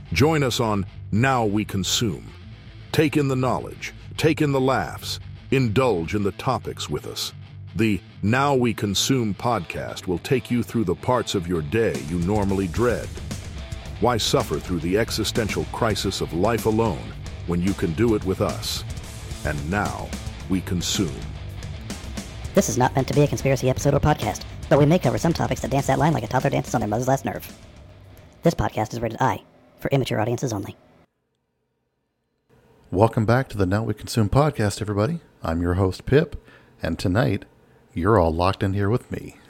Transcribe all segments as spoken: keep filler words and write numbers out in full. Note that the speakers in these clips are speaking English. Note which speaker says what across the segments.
Speaker 1: Join us on Now We Consume. Take in the knowledge, take in the laughs, indulge in the topics with us. The Now We Consume podcast will take you through the parts of your day you normally dread. Why suffer through the existential crisis of life alone when you can do it with us? And now we consume.
Speaker 2: This is not meant to be a conspiracy episode or podcast, but we may cover some topics that dance that line like a toddler dances on their mother's last nerve. This podcast is rated I, for immature audiences only.
Speaker 3: Welcome back to the Now We Consume podcast, everybody. I'm your host, Pip, and tonight, you're all locked in here with me.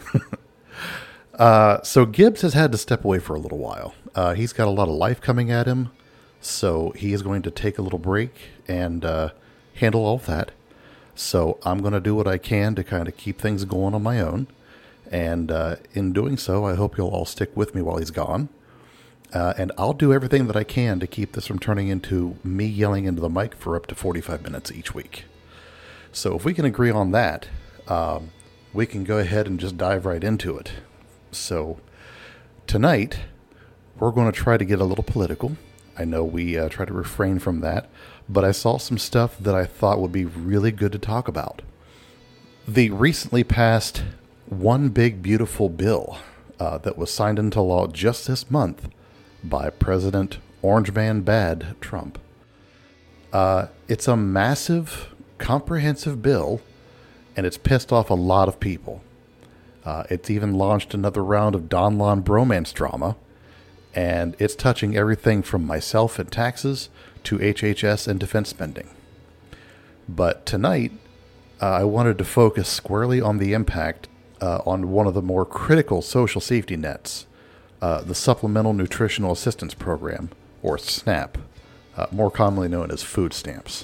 Speaker 3: uh, so Gibbs has had to step away for a little while. Uh, he's got a lot of life coming at him, so he is going to take a little break and uh, handle all of that. So I'm going to do what I can to kind of keep things going on my own. And uh, in doing so, I hope you'll all stick with me while he's gone. Uh, and I'll do everything that I can to keep this from turning into me yelling into the mic for up to forty-five minutes each week. So if we can agree on that, um, we can go ahead and just dive right into it. So tonight, we're going to try to get a little political. I know we uh, try to refrain from that, but I saw some stuff that I thought would be really good to talk about. The recently passed One Big Beautiful Bill uh, that was signed into law just this month by President Orange Man Bad Trump. Uh, it's a massive, comprehensive bill, and it's pissed off a lot of people. Uh, it's even launched another round of Don Lon bromance drama, and it's touching everything from myself and taxes to H H S and defense spending. But tonight, uh, I wanted to focus squarely on the impact uh, on one of the more critical social safety nets, Uh, the Supplemental Nutritional Assistance Program, or SNAP, uh, more commonly known as food stamps.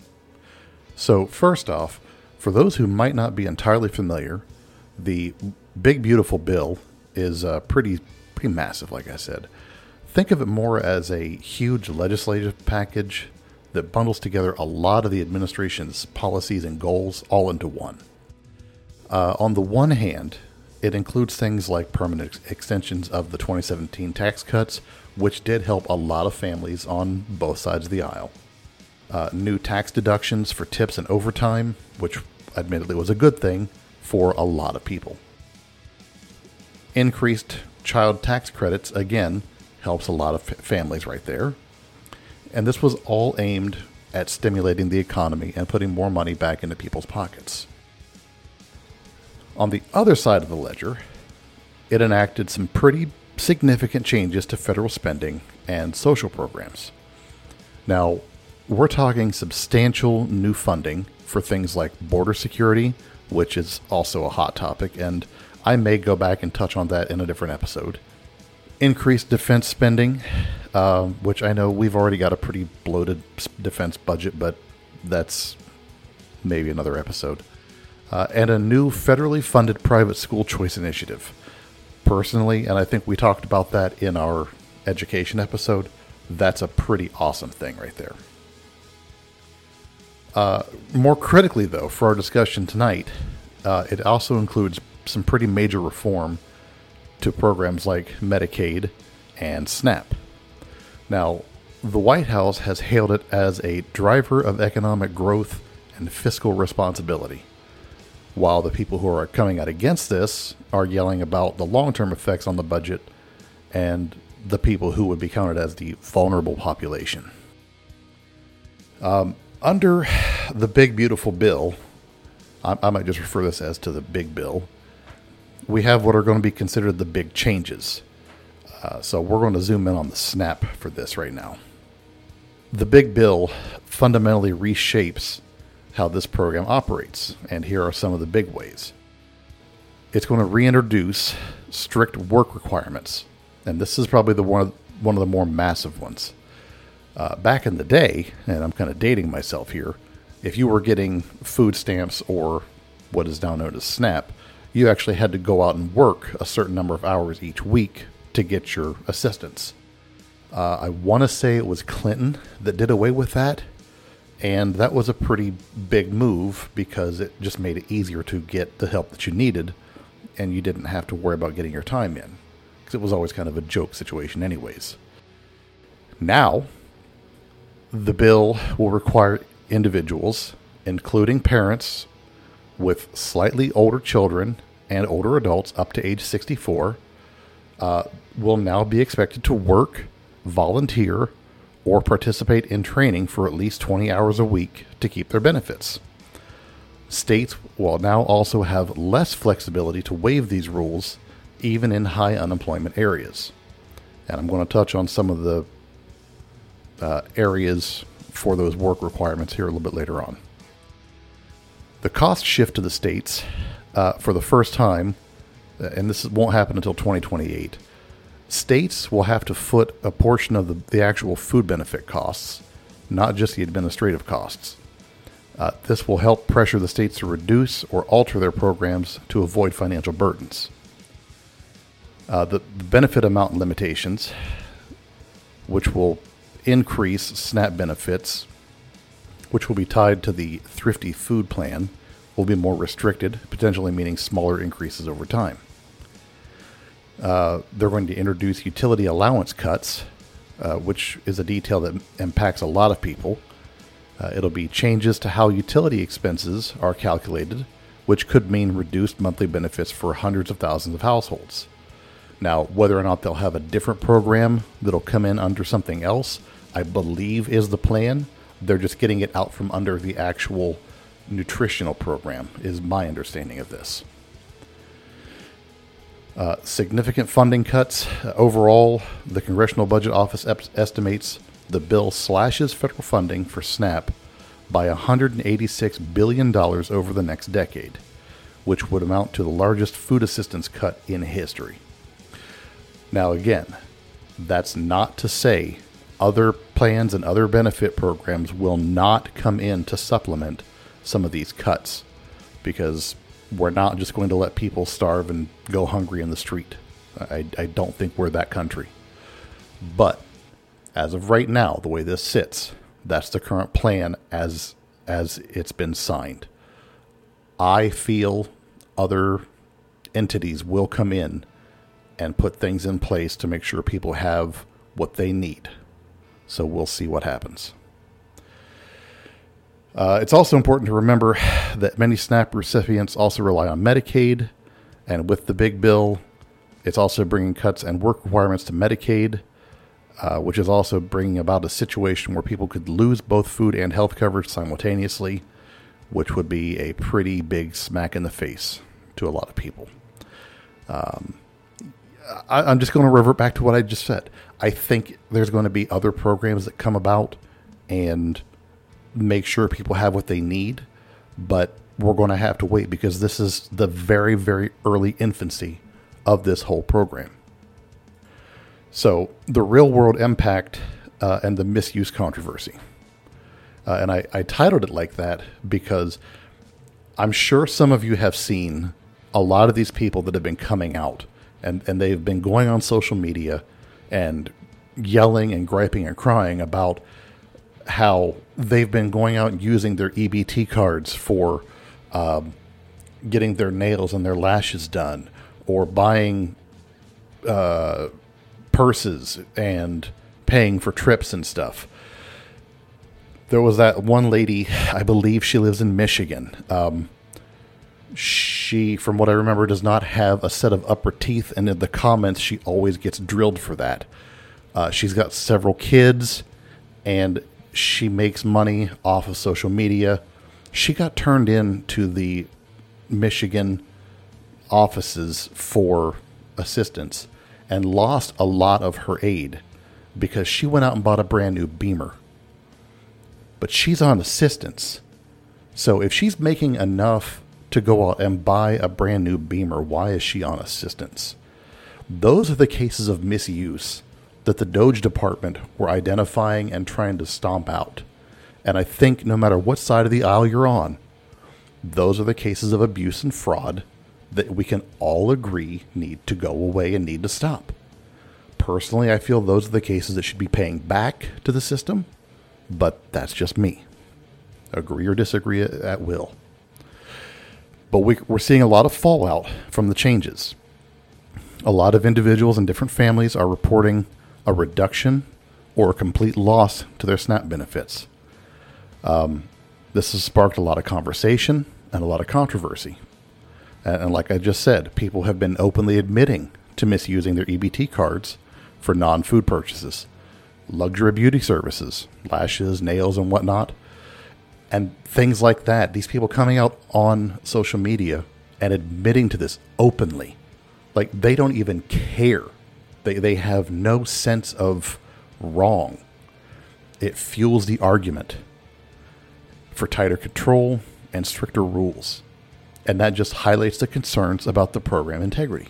Speaker 3: So first off, for those who might not be entirely familiar, the Big Beautiful Bill is uh, pretty pretty massive, like I said. Think of it more as a huge legislative package that bundles together a lot of the administration's policies and goals all into one. Uh, on the one hand, it includes things like permanent ex- extensions of the twenty seventeen tax cuts, which did help a lot of families on both sides of the aisle. Uh, new tax deductions for tips and overtime, which admittedly was a good thing for a lot of people. Increased child tax credits, again, helps a lot of f- families right there. And this was all aimed at stimulating the economy and putting more money back into people's pockets. On the other side of the ledger, it enacted some pretty significant changes to federal spending and social programs. Now, we're talking substantial new funding for things like border security, which is also a hot topic, and I may go back and touch on that in a different episode. Increased defense spending, uh, which I know we've already got a pretty bloated defense budget, but that's maybe another episode. Uh, and a new federally funded private school choice initiative. Personally, and I think we talked about that in our education episode, that's a pretty awesome thing right there. Uh, more critically, though, for our discussion tonight, uh, it also includes some pretty major reform to programs like Medicaid and SNAP. Now, the White House has hailed it as a driver of economic growth and fiscal responsibility, while the people who are coming out against this are yelling about the long-term effects on the budget and the people who would be counted as the vulnerable population. Um, under the Big Beautiful Bill, I, I might just refer this as to the Big Bill, we have what are going to be considered the big changes. Uh, so we're going to zoom in on the SNAP for this right now. The Big Bill fundamentally reshapes how this program operates, and here are some of the big ways. It's going to reintroduce strict work requirements, and this is probably the one of, one of the more massive ones. Uh, back in the day, and I'm kind of dating myself here, if you were getting food stamps or what is now known as SNAP, you actually had to go out and work a certain number of hours each week to get your assistance. Uh, I want to say it was Clinton that did away with that. And that was a pretty big move because it just made it easier to get the help that you needed, and you didn't have to worry about getting your time in, because it was always kind of a joke situation anyways. Now, the bill will require individuals, including parents with slightly older children and older adults up to age sixty-four, uh, will now be expected to work, volunteer, or participate in training for at least twenty hours a week to keep their benefits. States will now also have less flexibility to waive these rules, even in high unemployment areas. And I'm going to touch on some of the uh, areas for those work requirements here a little bit later on. The cost shift to the states uh, for the first time, and this won't happen until twenty twenty-eight, states will have to foot a portion of the, the actual food benefit costs, not just the administrative costs. Uh, this will help pressure the states to reduce or alter their programs to avoid financial burdens. Uh, the, the benefit amount limitations, which will increase SNAP benefits, which will be tied to the Thrifty Food Plan, will be more restricted, potentially meaning smaller increases over time. Uh, they're going to introduce utility allowance cuts, uh, which is a detail that impacts a lot of people. Uh, it'll be changes to how utility expenses are calculated, which could mean reduced monthly benefits for hundreds of thousands of households. Now, whether or not they'll have a different program that'll come in under something else, I believe is the plan. They're just getting it out from under the actual nutritional program, is my understanding of this. Uh, significant funding cuts. Uh, overall, the Congressional Budget Office ep- estimates the bill slashes federal funding for SNAP by one hundred eighty-six billion dollars over the next decade, which would amount to the largest food assistance cut in history. Now again, that's not to say other plans and other benefit programs will not come in to supplement some of these cuts, because we're not just going to let people starve and go hungry in the street. I, I don't think we're that country. But as of right now, the way this sits, that's the current plan as as it's been signed. I feel other entities will come in and put things in place to make sure people have what they need. So we'll see what happens. Uh, it's also important to remember that many SNAP recipients also rely on Medicaid, and with the big bill, it's also bringing cuts and work requirements to Medicaid, uh, which is also bringing about a situation where people could lose both food and health coverage simultaneously, which would be a pretty big smack in the face to a lot of people. Um, I, I'm just going to revert back to what I just said. I think there's going to be other programs that come about and make sure people have what they need, but we're going to have to wait because this is the very, very early infancy of this whole program. So the real world impact uh, and the misuse controversy. Uh, and I, I titled it like that because I'm sure some of you have seen a lot of these people that have been coming out and, and they've been going on social media and yelling and griping and crying about how they've been going out and using their E B T cards for um, getting their nails and their lashes done, or buying uh, purses and paying for trips and stuff. There was that one lady, I believe she lives in Michigan. Um, she, from what I remember, does not have a set of upper teeth, and in the comments, she always gets drilled for that. Uh, she's got several kids, and she makes money off of social media. She got turned in to the Michigan offices for assistance and lost a lot of her aid because she went out and bought a brand new Beamer. But she's on assistance. So if she's making enough to go out and buy a brand new Beamer, why is she on assistance? Those are the cases of misuse that the Doge department were identifying and trying to stomp out. And I think no matter what side of the aisle you're on, those are the cases of abuse and fraud that we can all agree need to go away and need to stop. Personally, I feel those are the cases that should be paying back to the system, but that's just me. Agree or disagree at will. But we, we're seeing a lot of fallout from the changes. A lot of individuals and different families are reporting a reduction or a complete loss to their SNAP benefits. Um, this has sparked a lot of conversation and a lot of controversy. And, and like I just said, people have been openly admitting to misusing their E B T cards for non-food purchases, luxury beauty services, lashes, nails, and whatnot, and things like that. These people coming out on social media and admitting to this openly, like they don't even care. They they have no sense of wrong. It fuels the argument for tighter control and stricter rules. And that just highlights the concerns about the program integrity.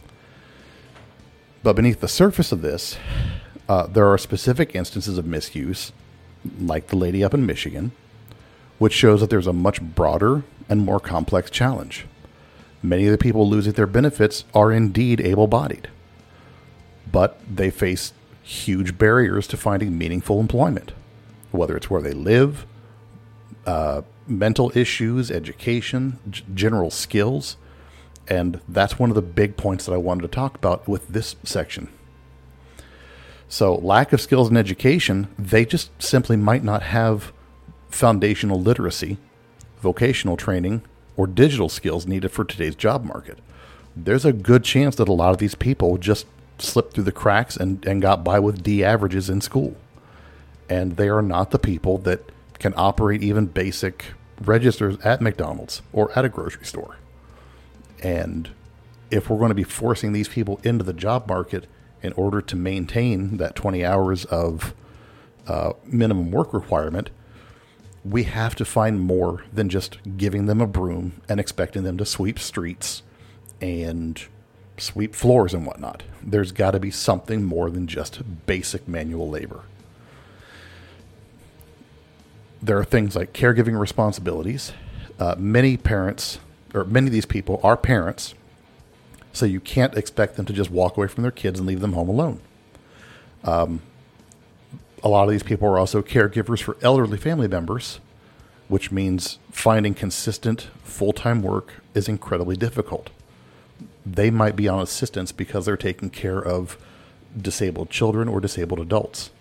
Speaker 3: But beneath the surface of this, uh, there are specific instances of misuse, like the lady up in Michigan, which shows that there's a much broader and more complex challenge. Many of the people losing their benefits are indeed able-bodied, but they face huge barriers to finding meaningful employment, whether it's where they live, uh, mental issues, education, g- general skills. And that's one of the big points that I wanted to talk about with this section. So lack of skills and education, they just simply might not have foundational literacy, vocational training, or digital skills needed for today's job market. There's a good chance that a lot of these people just slipped through the cracks and, and got by with D averages in school. And they are not the people that can operate even basic registers at McDonald's or at a grocery store. And if we're going to be forcing these people into the job market in order to maintain that twenty hours of uh, minimum work requirement, we have to find more than just giving them a broom and expecting them to sweep streets and sweep floors and whatnot. There's got to be something more than just basic manual labor. There are things like caregiving responsibilities. Uh, many parents, or many of these people are parents, so you can't expect them to just walk away from their kids and leave them home alone. Um, a lot of these people are also caregivers for elderly family members, which means finding consistent full-time work is incredibly difficult. They might be on assistance because they're taking care of disabled children or disabled adults.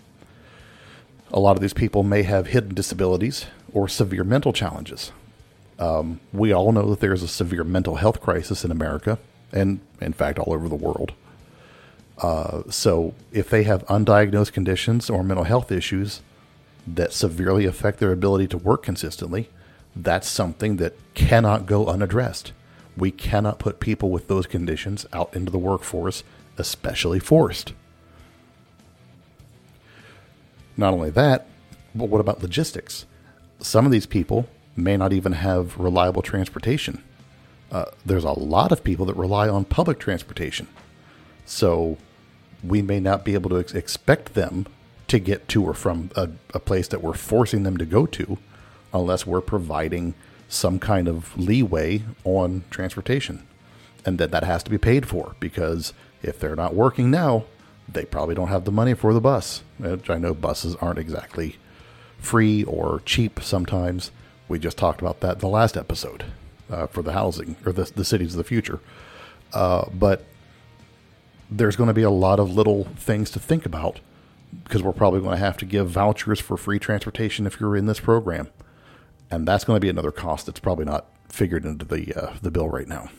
Speaker 3: A lot of these people may have hidden disabilities or severe mental challenges. Um, we all know that there's a severe mental health crisis in America and, in fact, all over the world. Uh, so if they have undiagnosed conditions or mental health issues that severely affect their ability to work consistently, that's something that cannot go unaddressed. We cannot put people with those conditions out into the workforce, especially forced. Not only that, but what about logistics? Some of these people may not even have reliable transportation. Uh, there's a lot of people that rely on public transportation. So we may not be able to ex- expect them to get to or from a, a place that we're forcing them to go to unless we're providing some kind of leeway on transportation. And that that has to be paid for, because if they're not working now, they probably don't have the money for the bus. Which I know buses aren't exactly free or cheap sometimes. We just talked about that in the last episode uh, for the housing or the, the cities of the future. Uh, but there's going to be a lot of little things to think about, because we're probably going to have to give vouchers for free transportation if you're in this program. And that's going to be another cost that's probably not figured into the uh, the bill right now.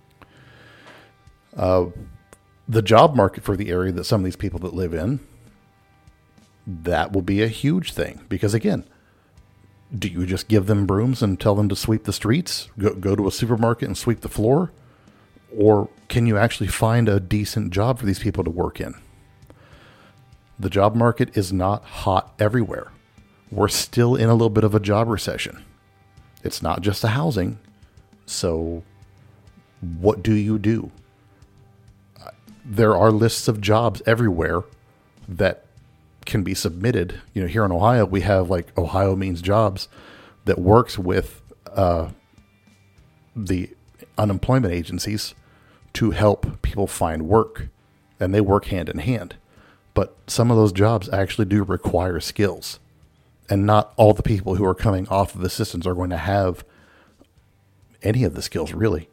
Speaker 3: Uh, the job market for the area that some of these people that live in, that will be a huge thing. Because again, do you just give them brooms and tell them to sweep the streets? Go, go to a supermarket and sweep the floor? Or can you actually find a decent job for these people to work in? The job market is not hot everywhere. We're still in a little bit of a job recession. It's not just the housing. So what do you do? There are lists of jobs everywhere that can be submitted. You know, here in Ohio, we have like Ohio Means Jobs that works with uh, the unemployment agencies to help people find work, and they work hand in hand. But some of those jobs actually do require skills, and not all the people who are coming off of assistance are going to have any of the skills, really.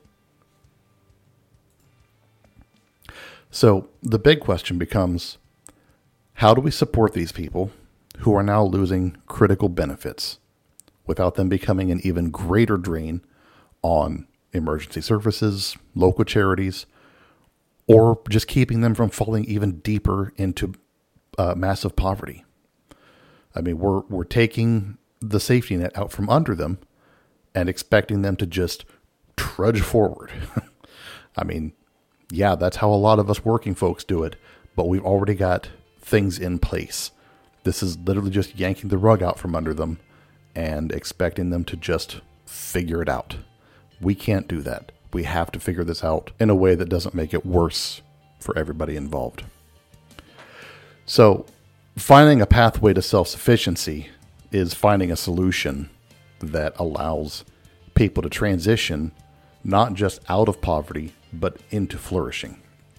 Speaker 3: So the big question becomes, How do we support these people who are now losing critical benefits without them becoming an even greater drain on emergency services, local charities, or just keeping them from falling even deeper into uh, massive poverty? I mean, we're we're taking the safety net out from under them and expecting them to just trudge forward. I mean, yeah, that's how a lot of us working folks do it, but we've already got things in place. This is literally just yanking the rug out from under them and expecting them to just figure it out. We can't do that. We have to figure this out in a way that doesn't make it worse for everybody involved. So, finding a pathway to self-sufficiency is finding a solution that allows people to transition not just out of poverty, but into flourishing.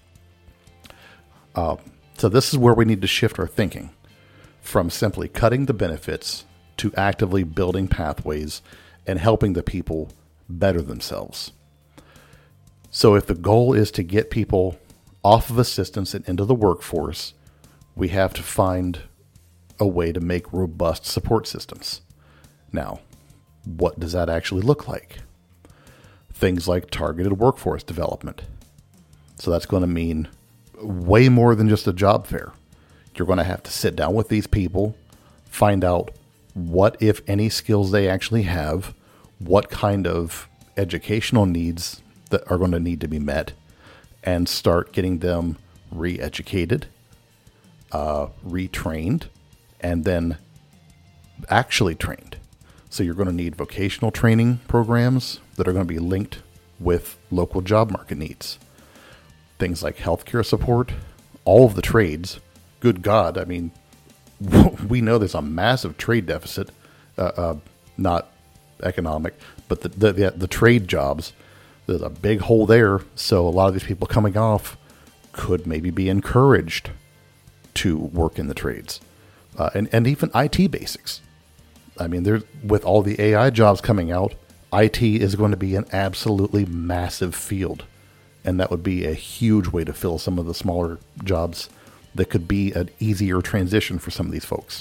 Speaker 3: Uh, so this is where we need to shift our thinking from simply cutting the benefits to actively building pathways and helping the people better themselves. So if the goal is to get people off of assistance and into the workforce, we have to find a way to make robust support systems. Now, what does that actually look like? Things like targeted workforce development. So that's going to mean way more than just a job fair. You're going to have to sit down with these people, find out what, if any, skills they actually have, what kind of educational needs that are going to need to be met, and start getting them re-educated, uh, retrained, and then actually trained. So you're going to need vocational training programs that are going to be linked with local job market needs. Things like healthcare support, all of the trades. Good God, I mean, we know there's a massive trade deficit, uh, uh, not economic, but the, the, the, the trade jobs. There's a big hole there. So a lot of these people coming off could maybe be encouraged to work in the trades. Uh, and, and even I T basics. I mean, there's, with all the A I jobs coming out, I T is going to be an absolutely massive field. And that would be a huge way to fill some of the smaller jobs that could be an easier transition for some of these folks.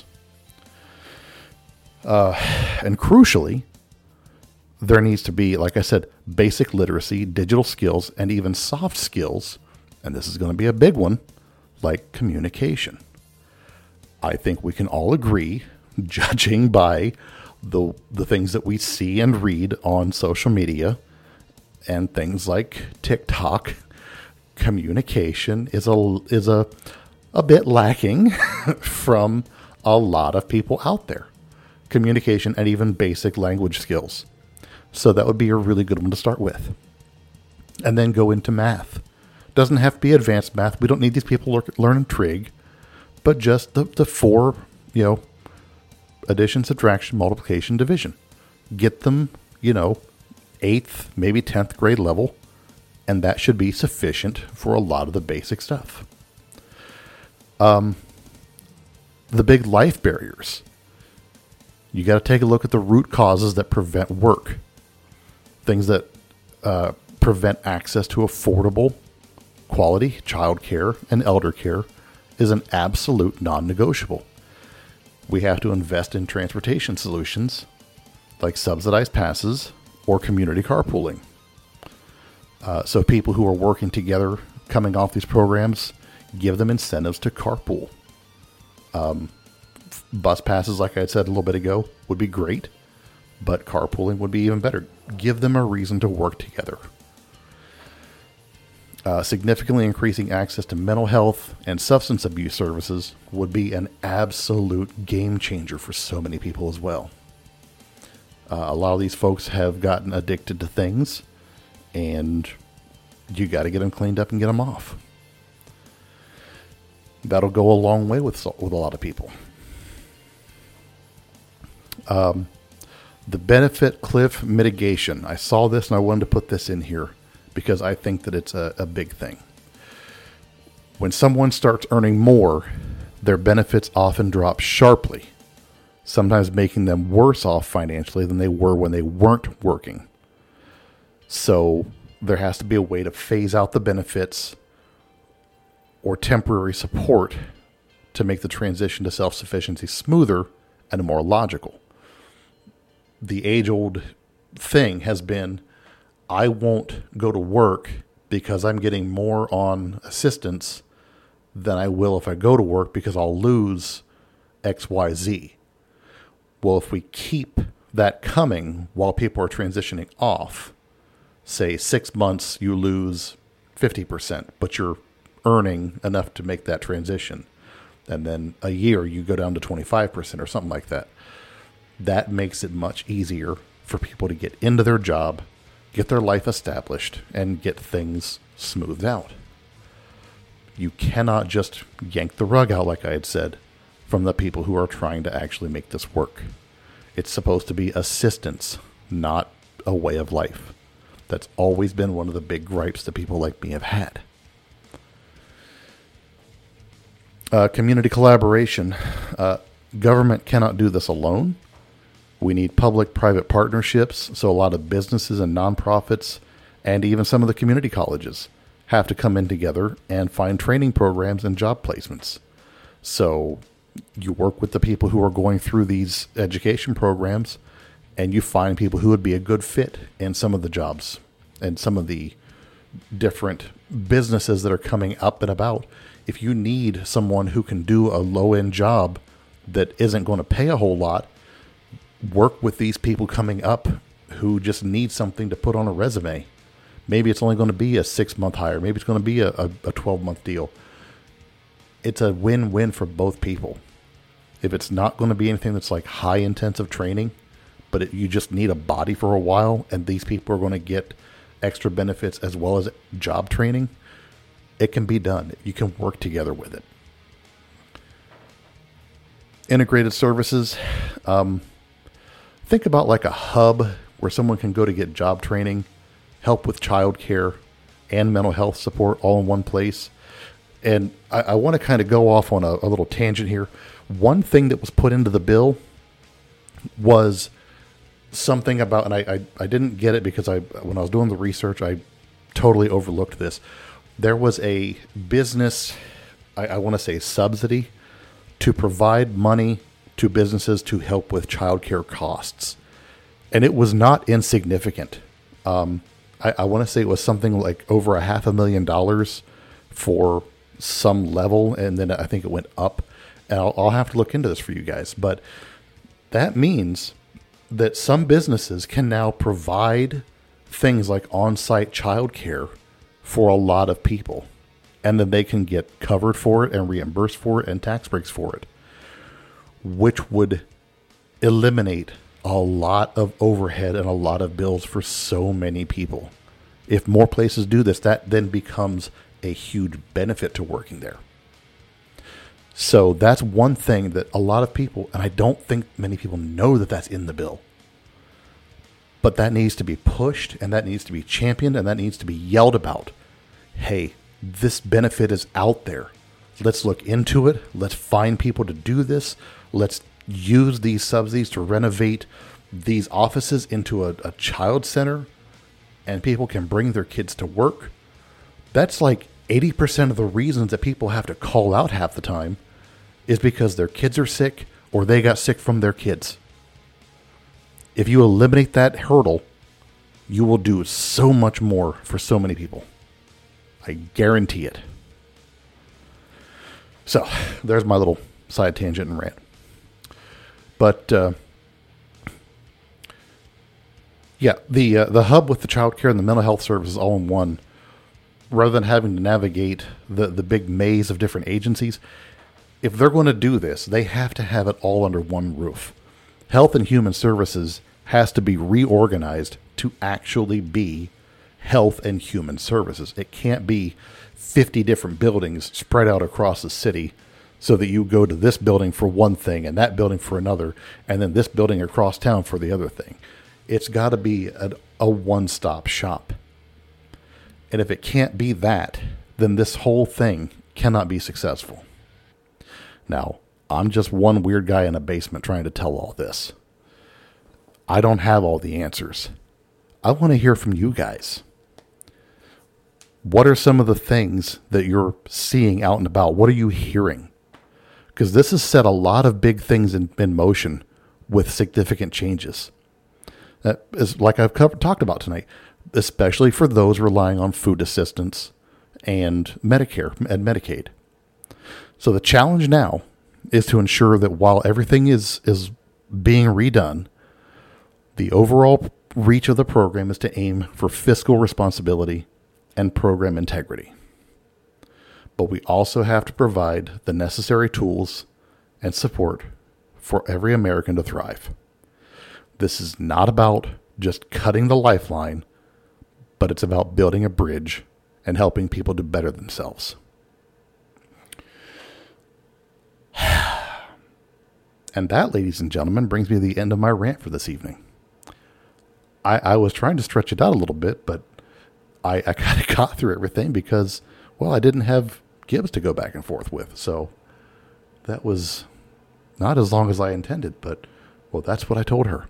Speaker 3: Uh, and crucially, there needs to be, like I said, basic literacy, digital skills, and even soft skills. And this is going to be a big one, like communication. I think we can all agree, judging by the the things that we see and read on social media and things like TikTok, communication is a is a a bit lacking from a lot of people out there. Communication and even basic language skills. So that would be a really good one to start with. And then go into math. Doesn't have to be advanced math. We don't need these people learning trig, but just the, the four, you know, addition, subtraction, multiplication, division. Get them, you know, eighth, maybe tenth grade level, and that should be sufficient for a lot of the basic stuff. Um, the big life barriers. You got to take a look at the root causes that prevent work. Things that uh, prevent access to affordable, quality child care and elder care is an absolute non-negotiable. We have to invest in transportation solutions like subsidized passes or community carpooling. Uh, so people who are working together, coming off these programs, give them incentives to carpool. Um, bus passes, like I said a little bit ago, would be great, but carpooling would be even better. Give them a reason to work together. Uh, significantly increasing access to mental health and substance abuse services would be an absolute game changer for so many people as well. Uh, a lot of these folks have gotten addicted to things, and you got to get them cleaned up and get them off. That'll go a long way with with a lot of people. Um, the benefit cliff mitigation. I saw this and I wanted to put this in here because I think that it's a, a big thing. When someone starts earning more, their benefits often drop sharply, sometimes making them worse off financially than they were when they weren't working. So there has to be a way to phase out the benefits or temporary support to make the transition to self-sufficiency smoother and more logical. The age-old thing has been, I won't go to work because I'm getting more on assistance than I will if I go to work because I'll lose X, Y, Z. Well, if we keep that coming while people are transitioning off, say six months you lose fifty percent, but you're earning enough to make that transition. And then a year you go down to twenty-five percent or something like that. That makes it much easier for people to get into their job, get their life established, and get things smoothed out. You cannot just yank the rug out, like I had said, from the people who are trying to actually make this work. It's supposed to be assistance, not a way of life. That's always been one of the big gripes that people like me have had. Uh, community collaboration. Uh, government cannot do this alone. We need public-private partnerships, so a lot of businesses and nonprofits, and even some of the community colleges, have to come in together and find training programs and job placements. So you work with the people who are going through these education programs, and you find people who would be a good fit in some of the jobs and some of the different businesses that are coming up and about. If you need someone who can do a low-end job that isn't going to pay a whole lot, work with these people coming up who just need something to put on a resume. Maybe it's only going to be a six-month hire. Maybe it's going to be a, a, a twelve-month deal. It's a win-win for both people. If it's not going to be anything that's like high-intensive training, but it, you just need a body for a while, and these people are going to get extra benefits as well as job training, it can be done. You can work together with it. Integrated services. Um, think about like a hub where someone can go to get job training, help with childcare, and mental health support all in one place. And I, I want to kind of go off on a, a little tangent here. One thing that was put into the bill was something about, and I, I, I didn't get it because I when I was doing the research, I totally overlooked this. There was a business, I, I want to say subsidy, to provide money to businesses to help with childcare costs. And it was not insignificant. Um, I, I want to say it was something like over a half a million dollars for some level, and then I think it went up. And I'll, I'll have to look into this for you guys. But that means that some businesses can now provide things like on-site childcare for a lot of people. And then they can get covered for it and reimbursed for it and tax breaks for it, which would eliminate a lot of overhead and a lot of bills for so many people. If more places do this, that then becomes a huge benefit to working there. So that's one thing that a lot of people, and I don't think many people know that that's in the bill, but that needs to be pushed, and that needs to be championed, and that needs to be yelled about. Hey, this benefit is out there. Let's look into it. Let's find people to do this. Let's use these subsidies to renovate these offices into a, a child center, and people can bring their kids to work. That's like eighty percent of the reasons that people have to call out half the time is because their kids are sick or they got sick from their kids. If you eliminate that hurdle, you will do so much more for so many people. I guarantee it. So, there's my little side tangent and rant. But, uh, yeah, the uh, the hub with the childcare and the mental health services all in one, rather than having to navigate the, the big maze of different agencies, if they're going to do this, they have to have it all under one roof. Health and Human Services has to be reorganized to actually be Health and Human Services. It can't be fifty different buildings spread out across the city so that you go to this building for one thing and that building for another, and then this building across town for the other thing. It's got to be a, a one-stop shop. And if it can't be that, then this whole thing cannot be successful. Now, I'm just one weird guy in a basement trying to tell all this. I don't have all the answers. I want to hear from you guys. What are some of the things that you're seeing out and about? What are you hearing? because this has set a lot of big things in, in motion with significant changes. That is, like I've covered, talked about tonight, especially for those relying on food assistance and Medicare and Medicaid. So the challenge now is to ensure that while everything is, is being redone, the overall reach of the program is to aim for fiscal responsibility and program integrity. But we also have to provide the necessary tools and support for every American to thrive. This is not about just cutting the lifeline, but it's about building a bridge and helping people to better themselves. And that, ladies and gentlemen, brings me to the end of my rant for this evening. I, I was trying to stretch it out a little bit, but I, I kind of got through everything because, well, I didn't have Gibbs to go back and forth with. So that was not as long as I intended, but, well, that's what I told her.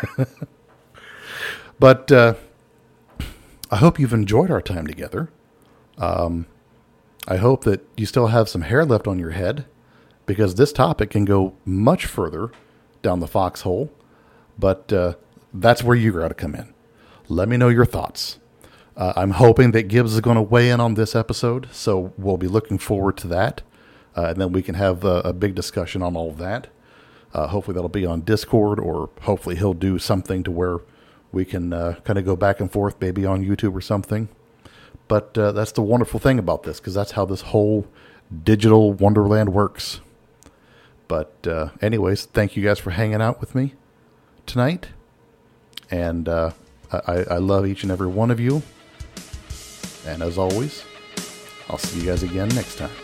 Speaker 3: But uh, I hope you've enjoyed our time together. Um, I hope that you still have some hair left on your head, because this topic can go much further down the foxhole, but uh, that's where you got to come in. Let me know your thoughts. Uh, I'm hoping that Gibbs is going to weigh in on this episode, so we'll be looking forward to that, uh, and then we can have a, a big discussion on all of that. Uh, hopefully that'll be on Discord, or hopefully he'll do something to where we can uh, kind of go back and forth, maybe on YouTube or something. But uh, that's the wonderful thing about this, because that's how this whole digital wonderland works. But uh, anyways, thank you guys for hanging out with me tonight. And uh, I, I love each and every one of you. And as always, I'll see you guys again next time.